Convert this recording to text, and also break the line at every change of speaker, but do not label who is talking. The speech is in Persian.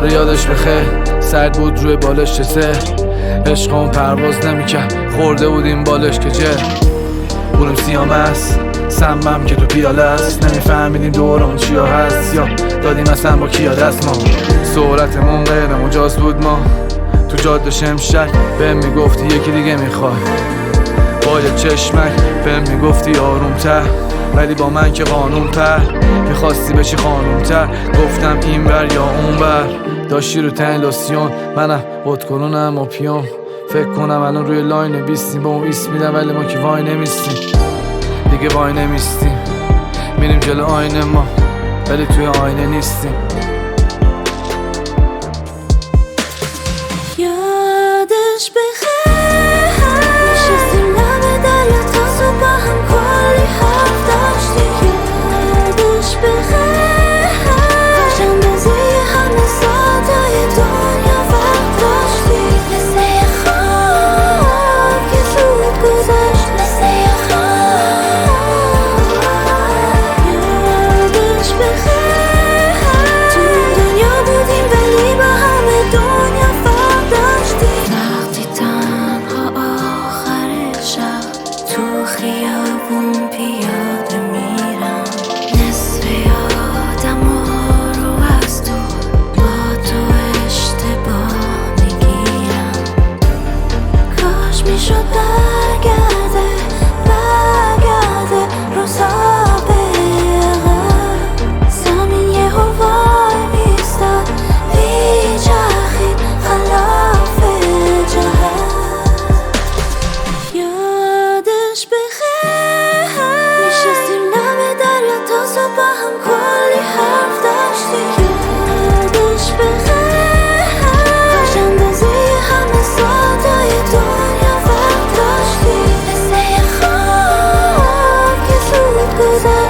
آره یادش بخیر، سرد بود روی بالش چته، عشقمون پرواز نمیکرد، خورده بودیم بالش که جه بودیم سیامست، سمم که تو پیاله است، نمیفهمیدیم دورمون چیا هست یا دادیم اصلا با کیا دست. ما سرعتمون غیر مجاز بود، ما تو جاده شمشک بهم میگفتی یکی دیگه میخوای، با یه چشمک بهم میگفتی آرومتر، ولی با من که قانون پر میخواستی بشی خانومتر. گفتم این بر یا اون بر، داشتی رو تن لوسیون، منم بودکنونم و پیون. فکر کنم الان روی لاین 20 با اون ایست میدم، ولی ما که وای نمیستیم دیگه، وای نمیستیم. میریم جلو آینه ما ولی توی آینه نیستیم.
یادش بخیر نشستیم لب دریا تا صبح با هم کلی حرف داشتیم. یادش بخیر کاش اندازه همه ساعتهای دنیا وقت داشتیم. مثل یه خواب که زود گذشت، مثل یه خواب. یادش بخیر تو دنیا بودیم ولی با همه دنیا فرق داشتیم. وقتی تنها آخر شب تو خیابون پیاده میرم، نصف آدما رو از تو با تو اشتباه میگیرم. کاش میشد برگرده روزها بقیقه، زمین یهو وای میستد میچرخید خلاف جهت. یادش بخیر نشستیم لب دریا تا صبح با هم کلی حرف داشتیم. یادش بخیر کاش اندازه همه ساعتهای دنیا وقت داشتیم. مثل یه خواب که زود گذشت.